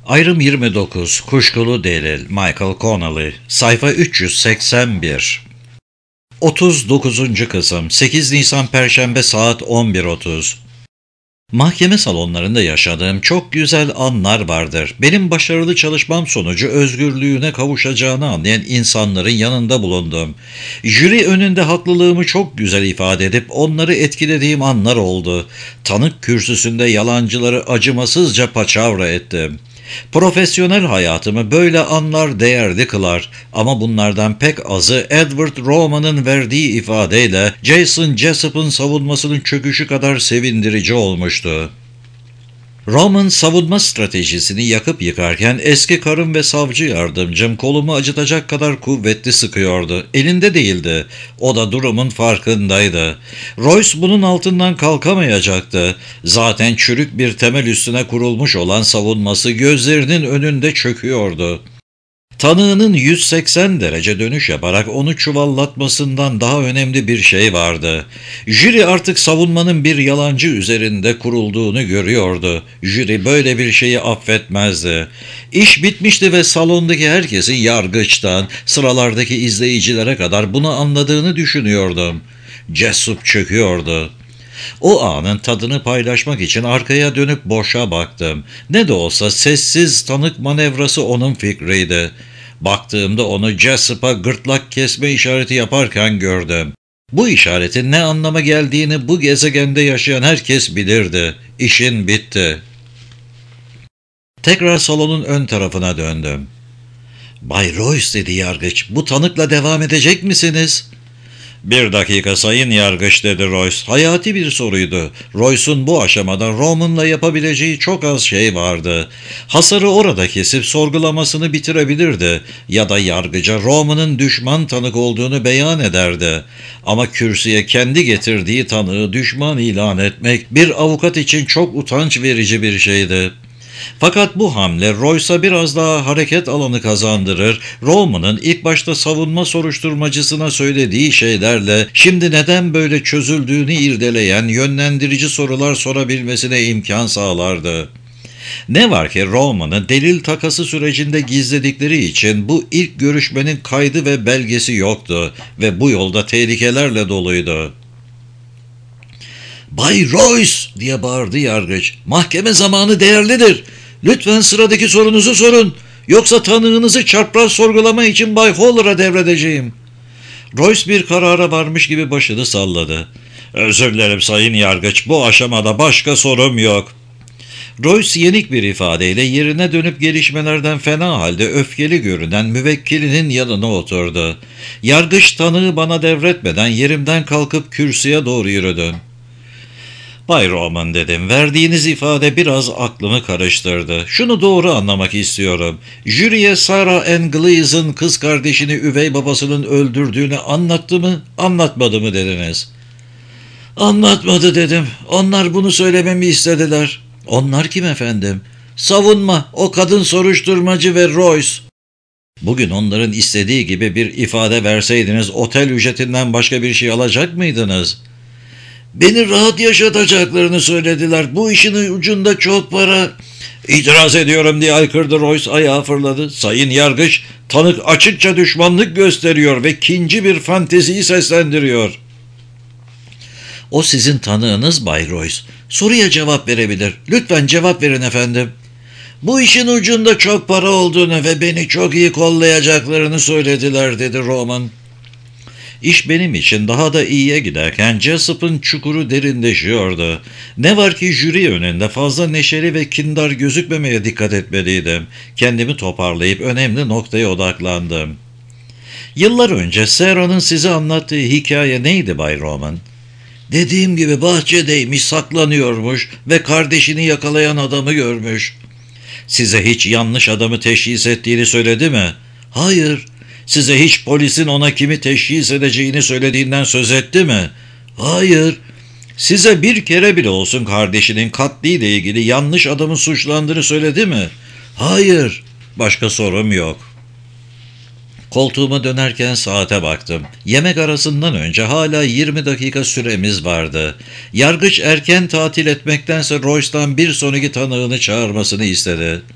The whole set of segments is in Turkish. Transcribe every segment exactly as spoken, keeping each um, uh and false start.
Ayrım yirmi dokuz, Kuşkulu Delil, Michael Connelly, sayfa üç yüz seksen bir. otuz dokuzuncu kısım, sekiz Nisan Perşembe saat on bir otuz. Mahkeme salonlarında yaşadığım çok güzel anlar vardır. Benim başarılı çalışmam sonucu özgürlüğüne kavuşacağını anlayan insanların yanında bulundum. Jüri önünde haklılığımı çok güzel ifade edip onları etkilediğim anlar oldu. Tanık kürsüsünde yalancıları acımasızca paçavra ettim. Profesyonel hayatımı böyle anlar değerli kılar ama bunlardan pek azı Edward Roman'ın verdiği ifadeyle Jason Jessup'ın savunmasının çöküşü kadar sevindirici olmuştu. Roman savunma stratejisini yakıp yıkarken eski karım ve savcı yardımcım kolumu acıtacak kadar kuvvetli sıkıyordu. Elinde değildi. O da durumun farkındaydı. Royce bunun altından kalkamayacaktı. Zaten çürük bir temel üstüne kurulmuş olan savunması gözlerinin önünde çöküyordu. Tanığının yüz seksen derece dönüş yaparak onu çuvallatmasından daha önemli bir şey vardı. Jüri artık savunmanın bir yalancı üzerinde kurulduğunu görüyordu. Jüri böyle bir şeyi affetmezdi. İş bitmişti ve salondaki herkesin yargıçtan sıralardaki izleyicilere kadar bunu anladığını düşünüyordum. Jessup çöküyordu. O anın tadını paylaşmak için arkaya dönüp boşa baktım. Ne de olsa sessiz tanık manevrası onun fikriydi. Baktığımda onu Jessup'a gırtlak kesme işareti yaparken gördüm. Bu işaretin ne anlama geldiğini bu gezegende yaşayan herkes bilirdi. İşin bitti. Tekrar salonun ön tarafına döndüm. "Bay Royce," dedi yargıç, "bu tanıkla devam edecek misiniz?" "Bir dakika sayın yargıç," dedi Royce. Hayati bir soruydu. Royce'un bu aşamada Roman'la yapabileceği çok az şey vardı. Hasarı orada kesip sorgulamasını bitirebilirdi ya da yargıca Roman'ın düşman tanık olduğunu beyan ederdi. Ama kürsüye kendi getirdiği tanığı düşman ilan etmek bir avukat için çok utanç verici bir şeydi. Fakat bu hamle Royce'a biraz daha hareket alanı kazandırır, Roman'ın ilk başta savunma soruşturmacısına söylediği şeylerle şimdi neden böyle çözüldüğünü irdeleyen yönlendirici sorular sorabilmesine imkan sağlardı. Ne var ki Roman'ı delil takası sürecinde gizledikleri için bu ilk görüşmenin kaydı ve belgesi yoktu ve bu yolda tehlikelerle doluydu. "Bay Royce," diye bağırdı yargıç, "mahkeme zamanı değerlidir. Lütfen sıradaki sorunuzu sorun. Yoksa tanığınızı çapraz sorgulama için Bay Holler'a devredeceğim." Royce bir karara varmış gibi başını salladı. "Özür dilerim sayın yargıç, bu aşamada başka sorum yok." Royce yenik bir ifadeyle yerine dönüp gelişmelerden fena halde öfkeli görünen müvekkilinin yanına oturdu. Yargıç tanığı bana devretmeden yerimden kalkıp kürsüye doğru yürüdüm. "Bay Roman," dedim, "verdiğiniz ifade biraz aklımı karıştırdı. Şunu doğru anlamak istiyorum. Jüriye Sarah Ann Gleason kız kardeşini üvey babasının öldürdüğünü anlattı mı, anlatmadı mı dediniz?" "Anlatmadı," dedim. "Onlar bunu söylememi istediler." "Onlar kim efendim?" "Savunma, o kadın soruşturmacı ve Royce." "Bugün onların istediği gibi bir ifade verseydiniz otel ücretinden başka bir şey alacak mıydınız?" "Beni rahat yaşatacaklarını söylediler. Bu işin ucunda çok para..." "İtiraz ediyorum," diye aykırdı Royce, ayağa fırladı. "Sayın yargıç, tanık açıkça düşmanlık gösteriyor ve kinci bir fanteziyi seslendiriyor." "O sizin tanığınız Bay Royce. Soruya cevap verebilir. Lütfen cevap verin efendim." "Bu işin ucunda çok para olduğunu ve beni çok iyi kollayacaklarını söylediler," dedi Roman. İş benim için daha da iyiye giderken Jessup'ın çukuru derinleşiyordu. Ne var ki jüri önünde fazla neşeli ve kindar gözükmemeye dikkat etmeliydim. Kendimi toparlayıp önemli noktaya odaklandım. "Yıllar önce Sarah'ın size anlattığı hikaye neydi Bay Roman?" "Dediğim gibi bahçedeymiş, saklanıyormuş ve kardeşini yakalayan adamı görmüş." "Size hiç yanlış adamı teşhis ettiğini söyledi mi?" "Hayır." "Size hiç polisin ona kimi teşhis edeceğini söylediğinden söz etti mi?" "Hayır." "Size bir kere bile olsun kardeşinin katliyle ilgili yanlış adamın suçlandığını söyledi mi?" "Hayır." "Başka sorum yok." Koltuğuma dönerken saate baktım. Yemek arasından önce hala yirmi dakika süremiz vardı. Yargıç erken tatil etmektense Royce'dan bir sonraki tanığını çağırmasını istedi.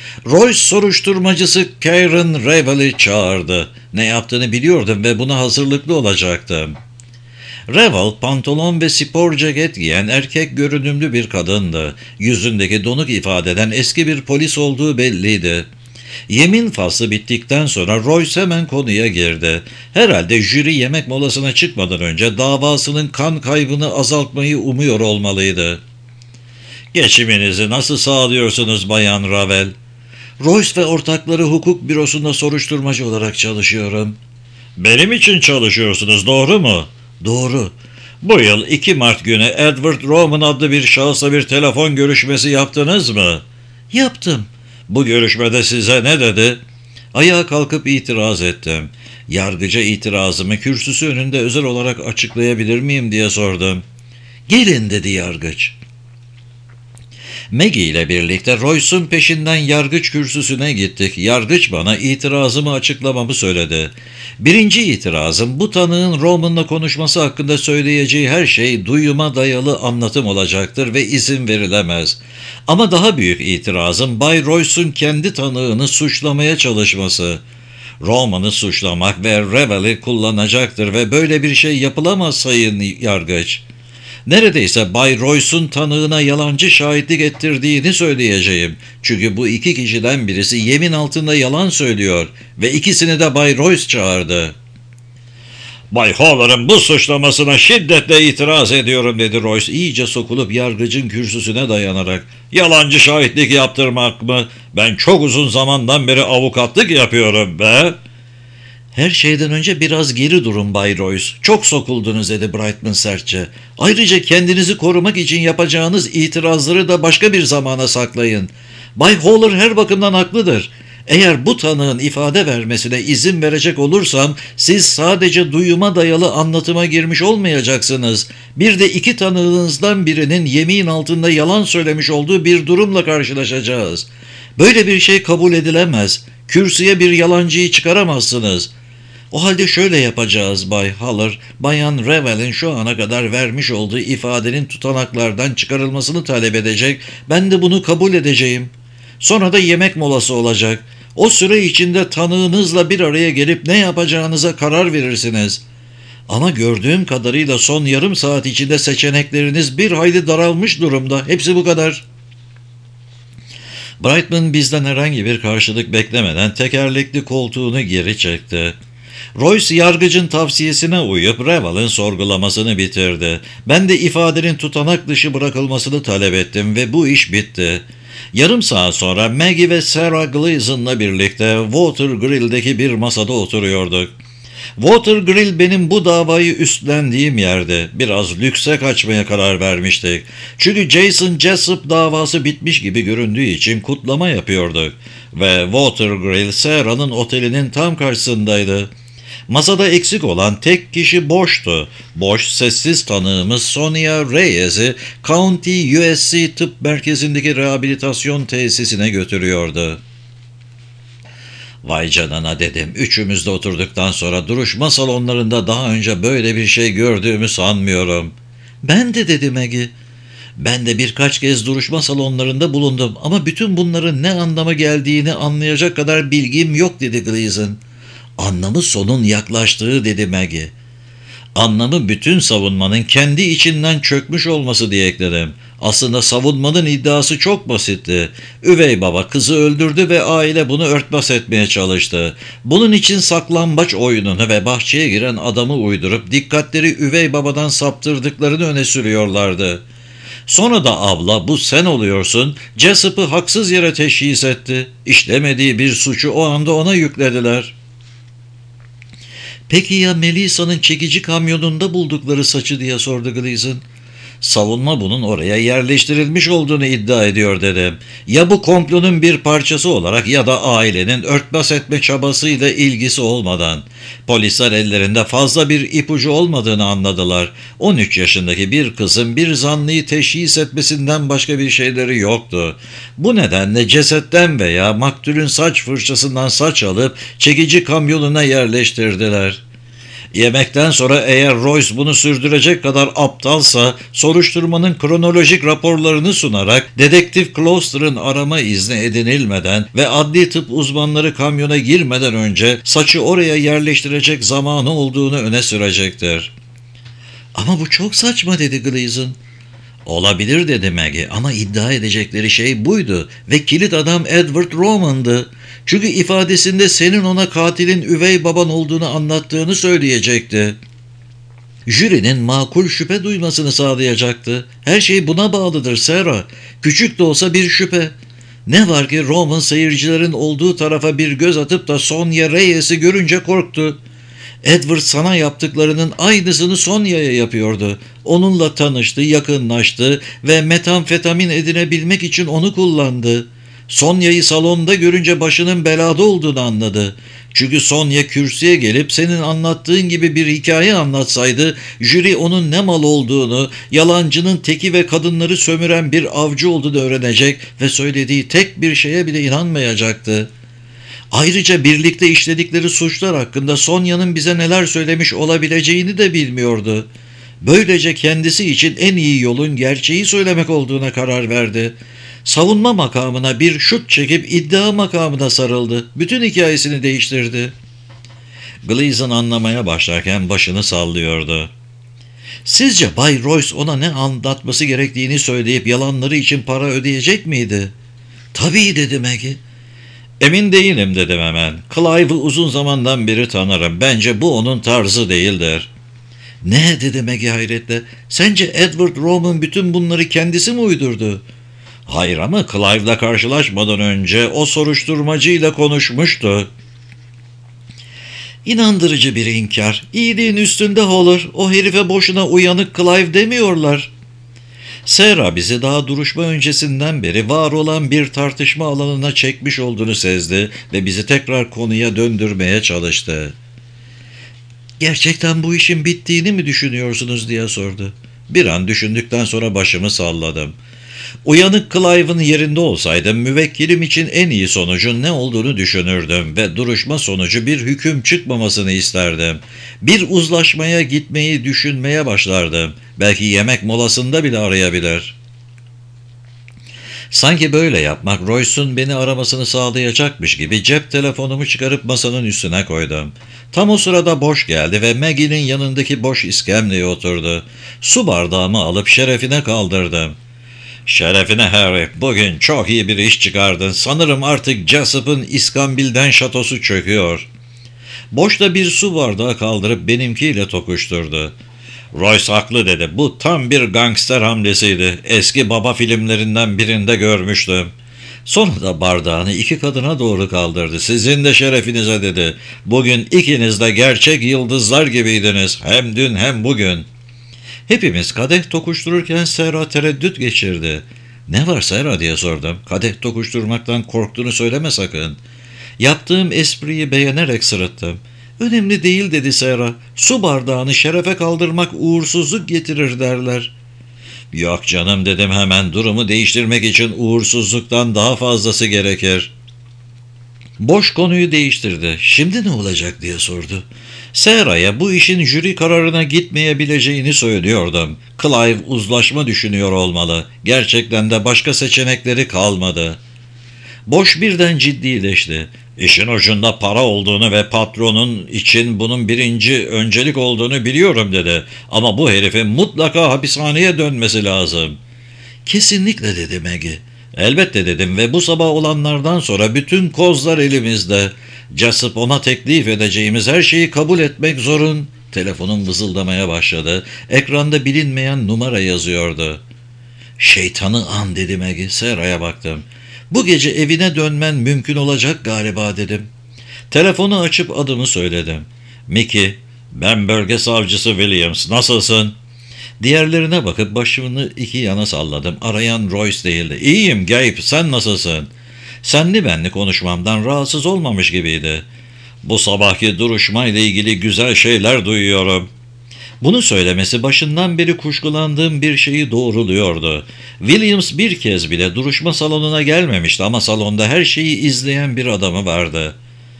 Royce soruşturmacısı Karen Revel'i çağırdı. Ne yaptığını biliyordum ve buna hazırlıklı olacaktım. Revel, pantolon ve spor ceket giyen erkek görünümlü bir kadındı. Yüzündeki donuk ifadeden eski bir polis olduğu belliydi. Yemin faslı bittikten sonra Royce hemen konuya girdi. Herhalde jüri yemek molasına çıkmadan önce davasının kan kaybını azaltmayı umuyor olmalıydı. "Geçiminizi nasıl sağlıyorsunuz Bayan Ravel?" "Royce ve ortakları hukuk bürosunda soruşturmacı olarak çalışıyorum." "Benim için çalışıyorsunuz, doğru mu?" "Doğru." "Bu yıl iki Mart günü Edward Roman adlı bir şahısla bir telefon görüşmesi yaptınız mı?" "Yaptım." "Bu görüşmede size ne dedi?" Ayağa kalkıp itiraz ettim. Yargıca itirazımı kürsüsü önünde özel olarak açıklayabilir miyim diye sordum. "Gelin," dedi yargıç. Maggie ile birlikte Royce'un peşinden yargıç kürsüsüne gittik. Yargıç bana itirazımı açıklamamı söyledi. Birinci itirazım, bu tanığın Roman'la konuşması hakkında söyleyeceği her şey duyuma dayalı anlatım olacaktır ve izin verilemez. Ama daha büyük itirazım, Bay Royce'un kendi tanığını suçlamaya çalışması. Roman'ı suçlamak ve Revel'i kullanacaktır ve böyle bir şey yapılamaz sayın yargıç. Neredeyse Bay Royce'un tanığına yalancı şahitlik ettirdiğini söyleyeceğim. Çünkü bu iki kişiden birisi yemin altında yalan söylüyor ve ikisini de Bay Royce çağırdı. "Bay Haller'ın bu suçlamasına şiddetle itiraz ediyorum," dedi Royce, iyice sokulup yargıcın kürsüsüne dayanarak. "Yalancı şahitlik yaptırmak mı? Ben çok uzun zamandan beri avukatlık yapıyorum be." "Her şeyden önce biraz geri durun Bay Royce. Çok sokuldunuz," dedi Brightman sertçe. "Ayrıca kendinizi korumak için yapacağınız itirazları da başka bir zamana saklayın. Bay Haller her bakımdan haklıdır. Eğer bu tanığın ifade vermesine izin verecek olursam siz sadece duyuma dayalı anlatıma girmiş olmayacaksınız. Bir de iki tanığınızdan birinin yemin altında yalan söylemiş olduğu bir durumla karşılaşacağız. Böyle bir şey kabul edilemez. Kürsüye bir yalancıyı çıkaramazsınız." "O halde şöyle yapacağız Bay Haller, Bayan Revel'in şu ana kadar vermiş olduğu ifadenin tutanaklardan çıkarılmasını talep edecek, ben de bunu kabul edeceğim. Sonra da yemek molası olacak. O süre içinde tanığınızla bir araya gelip ne yapacağınıza karar verirsiniz. Ama gördüğüm kadarıyla son yarım saat içinde seçenekleriniz bir hayli daralmış durumda. Hepsi bu kadar." Brightman bizden herhangi bir karşılık beklemeden tekerlekli koltuğunu geri çekti. Royce yargıcın tavsiyesine uyup Revel'in sorgulamasını bitirdi. Ben de ifadenin tutanak dışı bırakılmasını talep ettim ve bu iş bitti. Yarım saat sonra Maggie ve Sarah Gleason'la birlikte Water Grill'deki bir masada oturuyorduk. Water Grill benim bu davayı üstlendiğim yerde. Biraz lükse kaçmaya karar vermiştik. Çünkü Jason Jessup davası bitmiş gibi göründüğü için kutlama yapıyorduk. Ve Water Grill Sarah'nın otelinin tam karşısındaydı. Masada eksik olan tek kişi boştu. Boş, sessiz tanığımız Sonia Reyes'i County U S C Tıp Merkezi'ndeki rehabilitasyon tesisine götürüyordu. "Vay canına," dedim. Üçümüz de oturduktan sonra, "duruşma salonlarında daha önce böyle bir şey gördüğümü sanmıyorum." "Ben de," dedi Maggie. "Ben de birkaç kez duruşma salonlarında bulundum ama bütün bunların ne anlama geldiğini anlayacak kadar bilgim yok," dedi Gleason. "Anlamı sonun yaklaştığı," dedi Maggie. "Anlamı bütün savunmanın kendi içinden çökmüş olması," diye ekledim. Aslında savunmanın iddiası çok basitti. Üvey baba kızı öldürdü ve aile bunu örtbas etmeye çalıştı. Bunun için saklambaç oyununu ve bahçeye giren adamı uydurup dikkatleri üvey babadan saptırdıklarını öne sürüyorlardı. Sonra da abla, "bu sen oluyorsun," Jessup'ı haksız yere teşhis etti. İşlemediği bir suçu o anda ona yüklediler. "Peki ya Melisa'nın çekici kamyonunda buldukları saçı?" diye sordu Gleason. "Savunma bunun oraya yerleştirilmiş olduğunu iddia ediyor," dedim. "Ya bu komplonun bir parçası olarak ya da ailenin örtbas etme çabasıyla ilgisi olmadan. Polisler ellerinde fazla bir ipucu olmadığını anladılar. on üç yaşındaki bir kızın bir zanlıyı teşhis etmesinden başka bir şeyleri yoktu. Bu nedenle cesetten veya maktulün saç fırçasından saç alıp çekici kamyonuna yerleştirdiler." Yemekten sonra eğer Royce bunu sürdürecek kadar aptalsa soruşturmanın kronolojik raporlarını sunarak Dedektif Closter'ın arama izni edinilmeden ve adli tıp uzmanları kamyona girmeden önce saçı oraya yerleştirecek zamanı olduğunu öne sürecektir. Ama bu çok saçma dedi Gleason. Olabilir dedi Maggie ama iddia edecekleri şey buydu ve kilit adam Edward Roman'dı. Çünkü ifadesinde senin ona katilin üvey baban olduğunu anlattığını söyleyecekti. Jürinin makul şüphe duymasını sağlayacaktı. Her şey buna bağlıdır Sarah. Küçük de olsa bir şüphe. Ne var ki Roman seyircilerin olduğu tarafa bir göz atıp da Sonya Reyes'i görünce korktu. Edward sana yaptıklarının aynısını Sonya'ya yapıyordu. Onunla tanıştı, yakınlaştı ve metamfetamin edinebilmek için onu kullandı. Sonya'yı salonda görünce başının belada olduğunu anladı. Çünkü Sonya kürsüye gelip senin anlattığın gibi bir hikaye anlatsaydı, jüri onun ne mal olduğunu, yalancının teki ve kadınları sömüren bir avcı olduğunu öğrenecek ve söylediği tek bir şeye bile inanmayacaktı. Ayrıca birlikte işledikleri suçlar hakkında Sonya'nın bize neler söylemiş olabileceğini de bilmiyordu. Böylece kendisi için en iyi yolun gerçeği söylemek olduğuna karar verdi. Savunma makamına bir şut çekip iddia makamına sarıldı. Bütün hikayesini değiştirdi. Gleason anlamaya başlarken başını sallıyordu. Sizce Bay Royce ona ne anlatması gerektiğini söyleyip yalanları için para ödeyecek miydi? Tabii dedi Maggie. Emin değilim dedim hemen. Clive'ı uzun zamandan beri tanırım. Bence bu onun tarzı değildir. Ne dedi Maggie hayretle. Sence Edward Roman bütün bunları kendisi mi uydurdu? Hayır ama Clive'la karşılaşmadan önce o soruşturmacıyla konuşmuştu. İnandırıcı bir inkar. İyiliğin üstünde olur. O herife boşuna uyanık Clive demiyorlar. Sarah bizi daha duruşma öncesinden beri var olan bir tartışma alanına çekmiş olduğunu sezdi ve bizi tekrar konuya döndürmeye çalıştı. Gerçekten bu işin bittiğini mi düşünüyorsunuz diye sordu. Bir an düşündükten sonra başımı salladım. Uyanık Clive'ın yerinde olsaydım müvekkilim için en iyi sonucun ne olduğunu düşünürdüm ve duruşma sonucu bir hüküm çıkmamasını isterdim. Bir uzlaşmaya gitmeyi düşünmeye başlardım. Belki yemek molasında bile arayabilir. Sanki böyle yapmak Royce'un beni aramasını sağlayacakmış gibi cep telefonumu çıkarıp masanın üstüne koydum. Tam o sırada boş geldi ve Maggie'nin yanındaki boş iskemleye oturdu. Su bardağımı alıp şerefine kaldırdım. Şerefine Harry, bugün çok iyi bir iş çıkardın. Sanırım artık Jessup'ın İskambil'den şatosu çöküyor. Boşta bir su bardağı kaldırıp benimkiyle tokuşturdu. Royce haklı dedi. Bu tam bir gangster hamlesiydi. Eski baba filmlerinden birinde görmüştüm. Sonra da bardağını iki kadına doğru kaldırdı. Sizin de şerefinize dedi. Bugün ikiniz de gerçek yıldızlar gibiydiniz. Hem dün hem bugün. Hepimiz kadeh tokuştururken Sarah tereddüt geçirdi. Ne var Sarah diye sordum. Kadeh tokuşturmaktan korktuğunu söyleme sakın. Yaptığım espriyi beğenerek sırıttım. Önemli değil dedi Sarah. Su bardağını şerefe kaldırmak uğursuzluk getirir derler. Yok canım dedim hemen, durumu değiştirmek için uğursuzluktan daha fazlası gerekir. Boş konuyu değiştirdi. Şimdi ne olacak diye sordu. Sarah'a bu işin jüri kararına gitmeyebileceğini söylüyordum. Clive uzlaşma düşünüyor olmalı. Gerçekten de başka seçenekleri kalmadı. Boş birden ciddileşti. İşin ucunda para olduğunu ve patronun için bunun birinci öncelik olduğunu biliyorum dedi. Ama bu herifin mutlaka hapishaneye dönmesi lazım. Kesinlikle dedi Maggie. Elbette dedim ve bu sabah olanlardan sonra bütün kozlar elimizde. Jessup ona teklif edeceğimiz her şeyi kabul etmek zorun. Telefonum vızıldamaya başladı. Ekranda bilinmeyen numara yazıyordu. Şeytanı an dedi Maggie. Sarah'a baktım. Bu gece evine dönmen mümkün olacak galiba dedim. Telefonu açıp adımı söyledim. Mickey, ben bölge savcısı Williams. Nasılsın? Diğerlerine bakıp başımı iki yana salladım. Arayan Royce değildi. İyiyim Gabe, sen nasılsın? Senli benli konuşmamdan rahatsız olmamış gibiydi. Bu sabahki duruşmayla ilgili güzel şeyler duyuyorum. Bunu söylemesi başından beri kuşkulandığım bir şeyi doğruluyordu. Williams bir kez bile duruşma salonuna gelmemişti ama salonda her şeyi izleyen bir adamı vardı.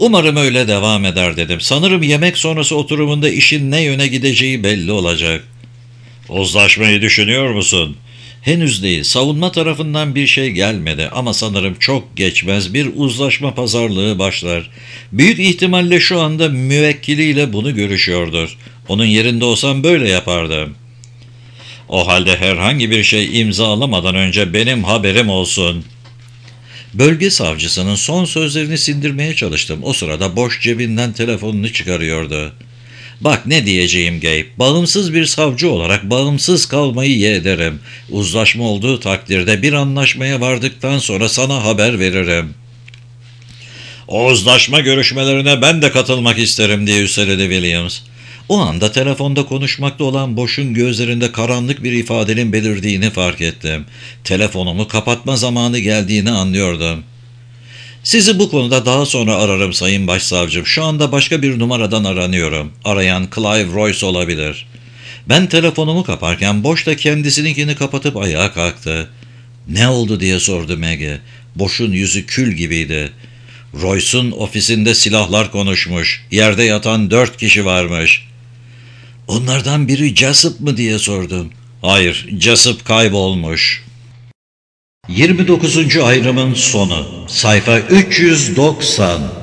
Umarım öyle devam eder dedim. Sanırım yemek sonrası oturumunda işin ne yöne gideceği belli olacak. Uzlaşmayı düşünüyor musun? Henüz değil. Savunma tarafından bir şey gelmedi ama sanırım çok geçmez bir uzlaşma pazarlığı başlar. Büyük ihtimalle şu anda müvekkiliyle bunu görüşüyordur. Onun yerinde olsam böyle yapardım. O halde herhangi bir şey imzalamadan önce benim haberim olsun. Bölge savcısının son sözlerini sindirmeye çalıştım. O sırada boş cebinden telefonunu çıkarıyordu. Bak ne diyeceğim Gabe. Bağımsız bir savcı olarak bağımsız kalmayı yeğlerim. Uzlaşma olduğu takdirde bir anlaşmaya vardıktan sonra sana haber veririm. O uzlaşma görüşmelerine ben de katılmak isterim diye üsteledi Williams. O anda telefonda konuşmakta olan Boş'un gözlerinde karanlık bir ifadenin belirdiğini fark ettim. Telefonumu kapatma zamanı geldiğini anlıyordum. Sizi bu konuda daha sonra ararım Sayın Başsavcım. Şu anda başka bir numaradan aranıyorum. Arayan Clive Royce olabilir. Ben telefonumu kaparken Boş da kendisininkini kapatıp ayağa kalktı. Ne oldu diye sordu Maggie. Boş'un yüzü kül gibiydi. Royce'un ofisinde silahlar konuşmuş. Yerde yatan dört kişi varmış. Onlardan biri Jessup mı diye sordum. Hayır, Jessup kaybolmuş. yirmi dokuzuncu ayrımın sonu. Sayfa üç yüz doksan.